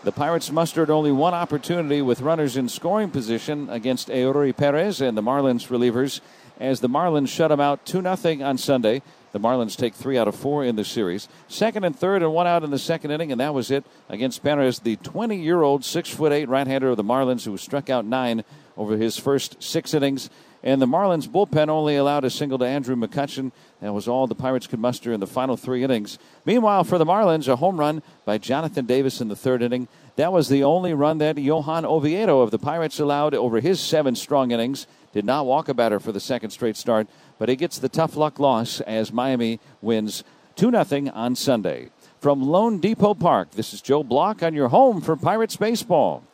The Pirates mustered only one opportunity with runners in scoring position against Eury Perez and the Marlins relievers as the Marlins shut them out 2-0 on Sunday. The Marlins take 3 out of 4 in the series. Second and third and one out in the second inning, and that was it against Perez, the 20-year-old 6'8" right-hander of the Marlins who struck out 9 over his first 6 innings. And the Marlins bullpen only allowed a single to Andrew McCutchen. That was all the Pirates could muster in the final 3 innings. Meanwhile, for the Marlins, a home run by Jonathan Davis in the 3rd inning. That was the only run that Johan Oviedo of the Pirates allowed over his 7 strong innings. Did not walk a batter for the second straight start, but he gets the tough luck loss as Miami wins 2-0 on Sunday. From Lone Depot Park, this is Joe Block on your home for Pirates baseball.